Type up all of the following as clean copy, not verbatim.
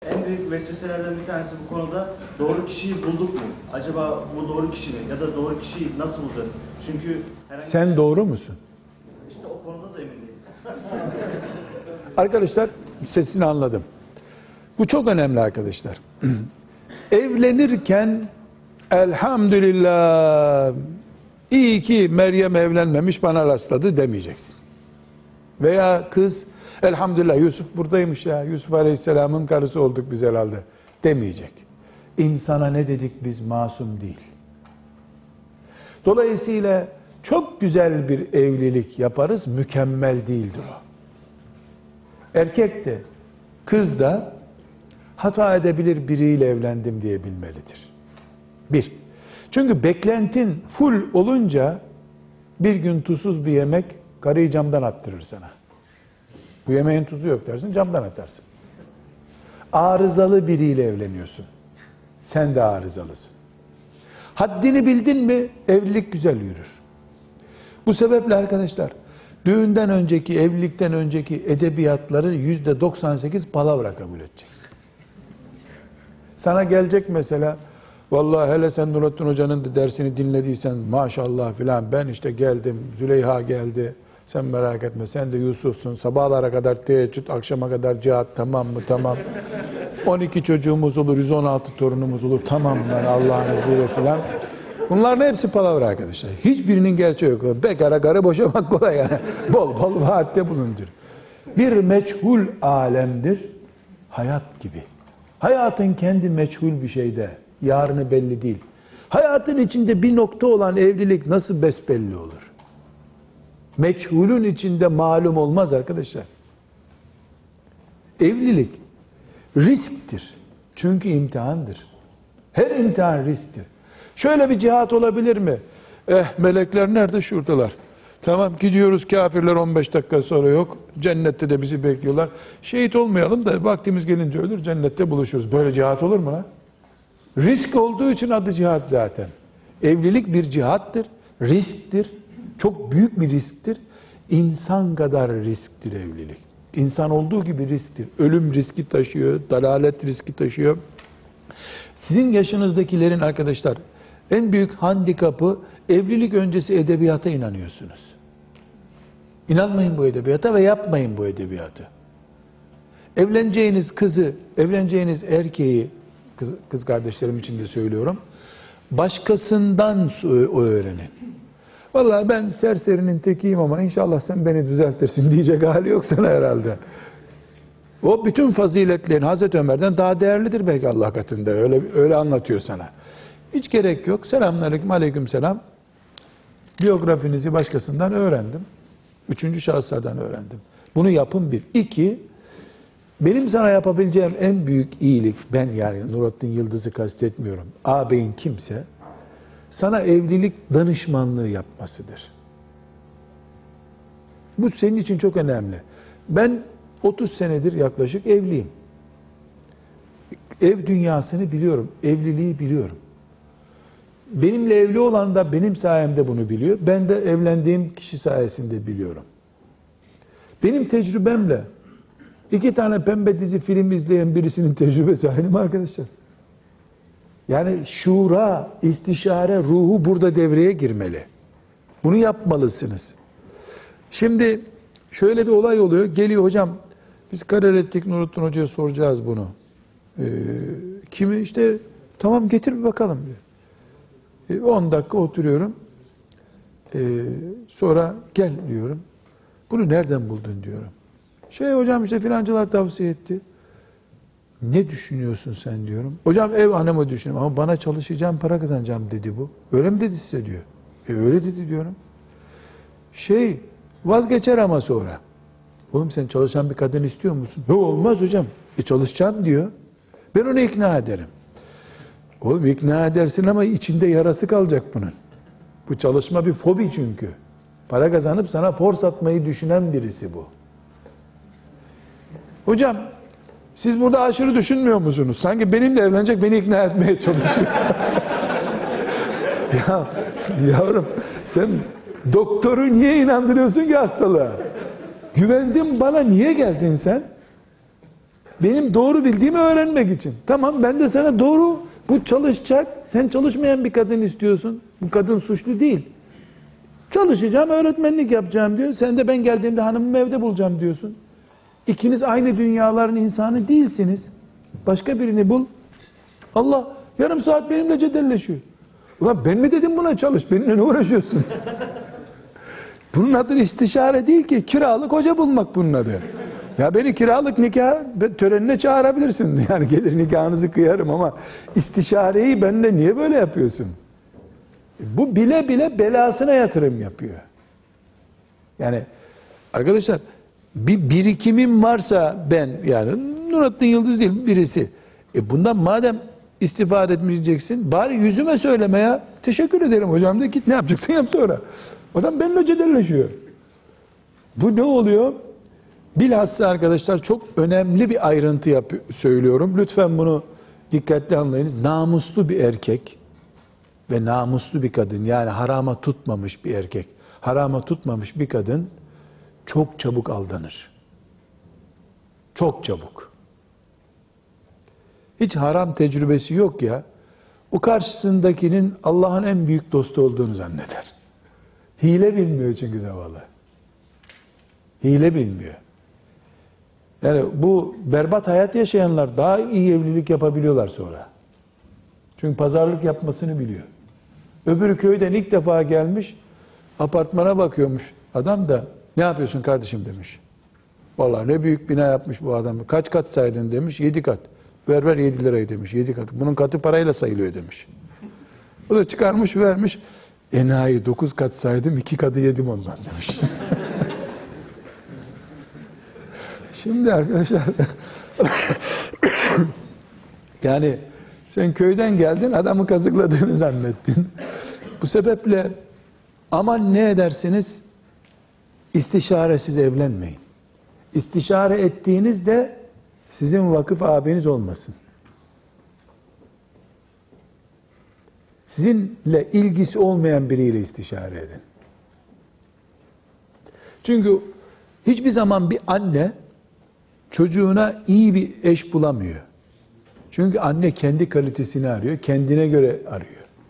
En büyük vesveselerden bir tanesi bu konuda doğru kişiyi bulduk mu? Acaba bu doğru kişi mi? Ya da doğru kişiyi nasıl bulacağız? Çünkü sen doğru musun? İşte o konuda da emin değilim. Arkadaşlar sesini anladım. Bu çok önemli arkadaşlar. Evlenirken elhamdülillah iyi ki Meryem evlenmemiş bana rastladı demeyeceksin. Veya kız elhamdülillah Yusuf buradaymış ya, Yusuf Aleyhisselam'ın karısı olduk biz herhalde demeyecek. İnsana ne dedik biz, masum değil. Dolayısıyla çok güzel bir evlilik yaparız, mükemmel değildir o. Erkek de kız da hata edebilir biriyle evlendim diye bilmelidir. Bir. Çünkü beklentin full olunca bir gün tuzsuz bir yemek karıyı camdan attırır sana. Bu yemeğin tuzu yok dersin, camdan atarsın. Arızalı biriyle evleniyorsun. Sen de arızalısın. Haddini bildin mi evlilik güzel yürür. Bu sebeple arkadaşlar düğünden önceki, evlilikten önceki edebiyatları %98 palavra kabul edeceksin. Sana gelecek mesela, vallahi hele sen Nurattin Hoca'nın da dersini dinlediysen maşallah filan, ben işte geldim, Züleyha geldi, sen merak etme, sen de Yusuf'sun, sabahlara kadar teheccüd, akşama kadar cihat, tamam mı? Tamam. 12 çocuğumuz olur, 116 torunumuz olur, tamam lan Allah'ın izniyle filan. Bunların hepsi palavra arkadaşlar. Hiçbirinin gerçeği yok. Bekara karı boşamak kolay yani. Bol bol vaatte bulundur. Bir meçhul alemdir. Hayat gibi. Hayatın kendi meçhul bir şeyde. Yarını belli değil. Hayatın içinde bir nokta olan evlilik nasıl besbelli olur? Meçhulün içinde malum olmaz arkadaşlar. Evlilik risktir. Çünkü imtihandır. Her imtihan risktir. Şöyle bir cihat olabilir mi? Melekler nerede? Şuradalar. Tamam gidiyoruz, kafirler 15 dakika sonra yok. Cennette de bizi bekliyorlar. Şehit olmayalım da vaktimiz gelince ölür, cennette buluşuruz. Böyle cihat olur mu lan? Risk olduğu için adı cihat zaten. Evlilik bir cihattır, risktir. Çok büyük bir risktir. İnsan kadar risktir evlilik. İnsan olduğu gibi risktir. Ölüm riski taşıyor, dalalet riski taşıyor. Sizin yaşınızdakilerin arkadaşlar en büyük handikapı, evlilik öncesi edebiyata inanıyorsunuz. İnanmayın bu edebiyata ve yapmayın bu edebiyatı. Evleneceğiniz kızı, evleneceğiniz erkeği, kız kardeşlerim için de söylüyorum, başkasından öğrenin. Vallahi ben serserinin tekiyim ama inşallah sen beni düzeltirsin diyecek hali yok sana herhalde. O bütün faziletlerin Hazreti Ömer'den daha değerlidir belki Allah katında. Öyle anlatıyor sana. Hiç gerek yok. Selamünaleyküm, aleykümselam. Biyografinizi başkasından öğrendim. Üçüncü şahıslardan öğrendim. Bunu yapın bir. İki, benim sana yapabileceğim en büyük iyilik, ben yani Nurattin Yıldız'ı kastetmiyorum. Ağabeyin kimse, sana evlilik danışmanlığı yapmasıdır. Bu senin için çok önemli. Ben 30 senedir yaklaşık evliyim. Ev dünyasını biliyorum, evliliği biliyorum. Benimle evli olan da benim sayemde bunu biliyor. Ben de evlendiğim kişi sayesinde biliyorum. Benim tecrübemle 2 tane pembe dizi film izleyen birisinin tecrübesi aynı mı arkadaşlar? Yani şura, istişare ruhu burada devreye girmeli. Bunu yapmalısınız. Şimdi şöyle bir olay oluyor. Geliyor hocam, biz karar ettik, Nurattin Hoca'ya soracağız bunu. Kimi işte, tamam getir bir bakalım diyor. 10 dakika oturuyorum. Sonra gel diyorum. Bunu nereden buldun diyorum. Hocam işte filancılar tavsiye etti. Ne düşünüyorsun sen diyorum. Hocam ev hanımı düşünüyorum ama bana çalışacağım, para kazanacağım dedi bu. Öyle mi dedi size diyor. Öyle dedi diyorum. Vazgeçer ama sonra. Oğlum sen çalışan bir kadın istiyor musun? Yok olmaz hocam. Çalışacağım diyor. Ben onu ikna ederim. Oğlum ikna edersin ama içinde yarası kalacak bunun. Bu çalışma bir fobi çünkü. Para kazanıp sana force atmayı düşünen birisi bu. Hocam siz burada aşırı düşünmüyor musunuz? Sanki benimle evlenecek, beni ikna etmeye çalışıyor. Ya yavrum sen doktoru niye inandırıyorsun ki hastalığa? Güvendin bana, niye geldin sen? Benim doğru bildiğimi öğrenmek için. Tamam, ben de sana doğru, bu çalışacak. Sen çalışmayan bir kadın istiyorsun. Bu kadın suçlu değil. Çalışacağım, öğretmenlik yapacağım diyor. Sen de ben geldiğimde hanımımı evde bulacağım diyorsun. İkiniz aynı dünyaların insanı değilsiniz. Başka birini bul. Allah yarım saat benimle cedelleşiyor. Ulan ben mi dedim buna çalış? Benimle ne uğraşıyorsun? Bunun adı istişare değil ki. Kiralık hoca bulmak bunun adı. Ya beni kiralık nikah törenine çağırabilirsin. Yani gelir nikahınızı kıyarım ama istişareyi benimle niye böyle yapıyorsun? Bu bile bile belasına yatırım yapıyor. Yani arkadaşlar bir birikimim varsa ben, yani Nurattin Yıldız değil birisi. Bundan madem istifade etmeyeceksin bari yüzüme söyleme ya. Teşekkür ederim hocam de, git ne yapacaksın yap sonra. Adam benimle cedelleşiyor. Bu ne oluyor? Bilhassa arkadaşlar çok önemli bir ayrıntı söylüyorum. Lütfen bunu dikkatli anlayınız. Namuslu bir erkek ve namuslu bir kadın, yani harama tutmamış bir erkek, harama tutmamış bir kadın çok çabuk aldanır. Çok çabuk. Hiç haram tecrübesi yok ya. O karşısındakinin Allah'ın en büyük dostu olduğunu zanneder. Hile bilmiyor çünkü zavallı. Hile bilmiyor. Yani bu berbat hayat yaşayanlar daha iyi evlilik yapabiliyorlar sonra. Çünkü pazarlık yapmasını biliyor. Öbürü köyden ilk defa gelmiş, apartmana bakıyormuş. Adam da ne yapıyorsun kardeşim demiş. Vallahi ne büyük bina yapmış bu adam. Kaç kat saydın demiş. 7 kat. Ver 7 lirayı demiş. 7 kat. Bunun katı parayla sayılıyor demiş. O da çıkarmış vermiş. Enayi 9 kat saydım, 2 katı yedim ondan demiş. Şimdi arkadaşlar yani sen köyden geldin, adamı kazıkladığını zannettin. Bu sebeple aman ne edersiniz istişaresiz evlenmeyin. İstişare ettiğinizde sizin vakıf abiniz olmasın. Sizinle ilgisi olmayan biriyle istişare edin. Çünkü hiçbir zaman bir anne çocuğuna iyi bir eş bulamıyor. Çünkü anne kendi kalitesini arıyor, kendine göre arıyor.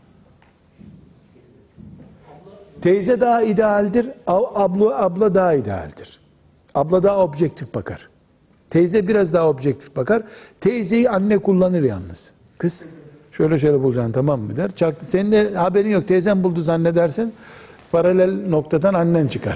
Teyze daha idealdir, abla daha idealdir. Abla daha objektif bakar. Teyze biraz daha objektif bakar. Teyzeyi anne kullanır yalnız. Kız şöyle bulacaksın tamam mı der. Çaktı. Senin de haberin yok. Teyzen buldu zannedersin. Paralel noktadan annen çıkar.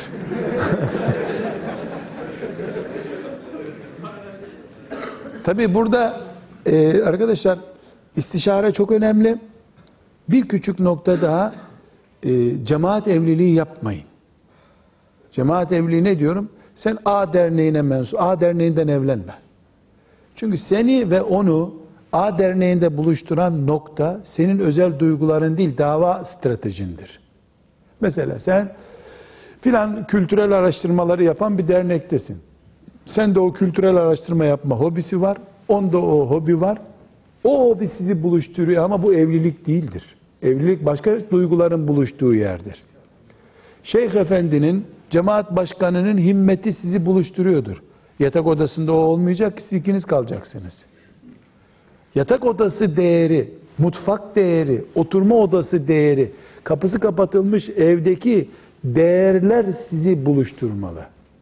Tabii burada arkadaşlar istişare çok önemli. Bir küçük nokta daha, cemaat evliliği yapmayın. Cemaat evliliği ne diyorum? Sen A derneğine mensup, A derneğinden evlenme. Çünkü seni ve onu A derneğinde buluşturan nokta senin özel duyguların değil, dava stratejindir. Mesela sen filan kültürel araştırmaları yapan bir dernektesin. Sen de o kültürel araştırma yapma hobisi var, onda o hobi var. O hobi sizi buluşturuyor ama bu evlilik değildir. Evlilik başka duyguların buluştuğu yerdir. Şeyh Efendi'nin, cemaat başkanının himmeti sizi buluşturuyordur. Yatak odasında o olmayacak ki siz ikiniz kalacaksınız. Yatak odası değeri, mutfak değeri, oturma odası değeri, kapısı kapatılmış evdeki değerler sizi buluşturmalı.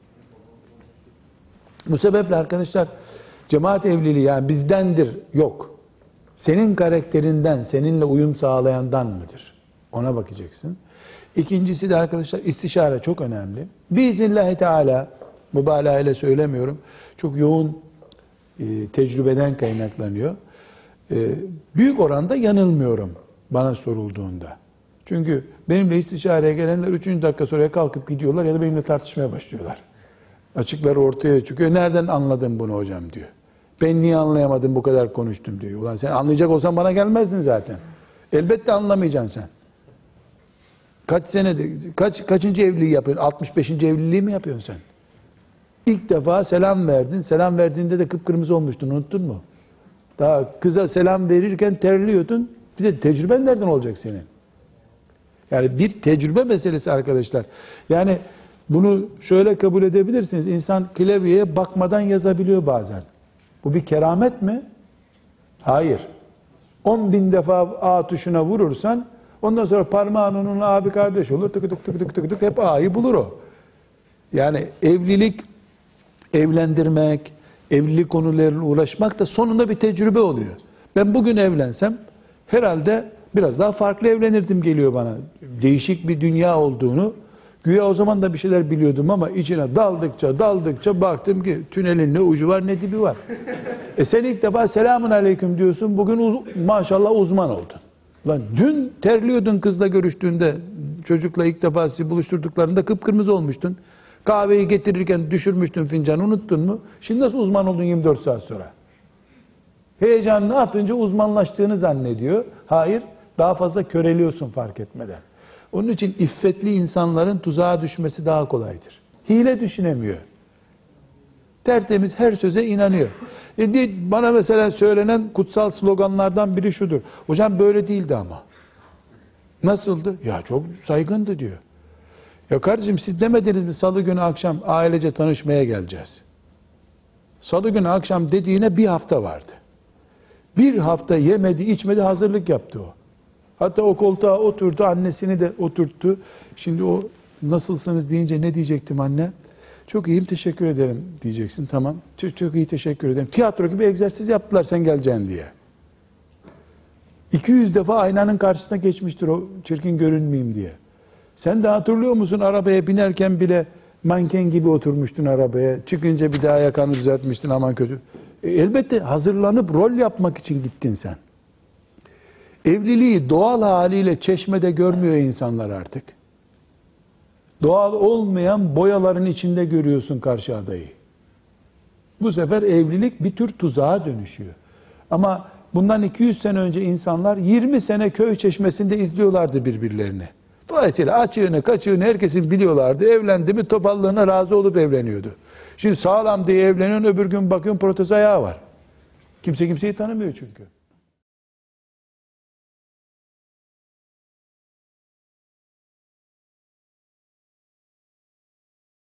Bu sebeple arkadaşlar cemaat evliliği yani bizdendir yok. Senin karakterinden, seninle uyum sağlayandan mıdır? Ona bakacaksın. İkincisi de arkadaşlar istişare çok önemli. Biiznillahü Teala, mübalağa ile söylemiyorum, çok yoğun tecrübeden kaynaklanıyor. Büyük oranda yanılmıyorum bana sorulduğunda. Çünkü benimle istişareye gelenler 3. dakika sonra kalkıp gidiyorlar ya da benimle tartışmaya başlıyorlar. Açıkları ortaya çıkıyor. Nereden anladın bunu hocam diyor. Ben niye anlayamadım bu kadar konuştum diyor. Ulan sen anlayacak olsan bana gelmezdin zaten. Elbette anlamayacaksın sen. Kaç senede, kaçıncı evliliği yapıyorsun? 65. evliliği mi yapıyorsun sen? İlk defa selam verdin. Selam verdiğinde de kıpkırmızı olmuştun. Unuttun mu? Daha kıza selam verirken terliyordun. Bir de tecrüben nereden olacak senin? Yani bir tecrübe meselesi arkadaşlar. Yani bunu şöyle kabul edebilirsiniz. İnsan klavyeye bakmadan yazabiliyor bazen. Bu bir keramet mi? Hayır. 10.000 defa A tuşuna vurursan ondan sonra parmağın onunla abi kardeş olur. Tık tık tık tık tık tık hep A'yı bulur o. Yani evlilik, evlendirmek, evlilik konularıyla uğraşmak da sonunda bir tecrübe oluyor. Ben bugün evlensem herhalde biraz daha farklı evlenirdim geliyor bana. Değişik bir dünya olduğunu, güya o zaman da bir şeyler biliyordum ama içine daldıkça baktım ki tünelin ne ucu var ne dibi var. Sen ilk defa selamun aleyküm diyorsun, bugün maşallah uzman oldun. Lan dün terliyordun kızla görüştüğünde, çocukla ilk defa sizi buluşturduklarında kıpkırmızı olmuştun. Kahveyi getirirken düşürmüştün fincanı, unuttun mu? Şimdi nasıl uzman oldun 24 saat sonra? Heyecanını atınca uzmanlaştığını zannediyor. Hayır, daha fazla köreliyorsun fark etmeden. Onun için iffetli insanların tuzağa düşmesi daha kolaydır. Hile düşünemiyor. Tertemiz her söze inanıyor. Bana mesela söylenen kutsal sloganlardan biri şudur. Hocam böyle değildi ama. Nasıldı? Ya çok saygındı diyor. Ya kardeşim siz demediniz mi salı günü akşam ailece tanışmaya geleceğiz? Salı günü akşam dediğine bir hafta vardı. Bir hafta yemedi içmedi hazırlık yaptı o. Hatta o koltuğa oturdu, annesini de oturttu. Şimdi o nasılsınız deyince ne diyecektim anne? Çok iyiyim teşekkür ederim diyeceksin, tamam. Çok iyi teşekkür ederim. Tiyatro gibi egzersiz yaptılar sen geleceksin diye. 200 defa aynanın karşısına geçmiştir o çirkin görünmeyeyim diye. Sen de hatırlıyor musun arabaya binerken bile manken gibi oturmuştun arabaya. Çıkınca bir daha yakanı düzeltmiştin aman kötü. Elbette hazırlanıp rol yapmak için gittin sen. Evliliği doğal haliyle çeşmede görmüyor insanlar artık. Doğal olmayan boyaların içinde görüyorsun karşı adayı. Bu sefer evlilik bir tür tuzağa dönüşüyor. Ama bundan 200 sene önce insanlar 20 sene köy çeşmesinde izliyorlardı birbirlerini. Dolayısıyla açığını kaçığını herkesin biliyorlardı. Evlendi mi topallığına razı olup evleniyordu. Şimdi sağlam diye evleniyorsun, öbür gün bakıyorsun protez ayağı var. Kimse kimseyi tanımıyor çünkü.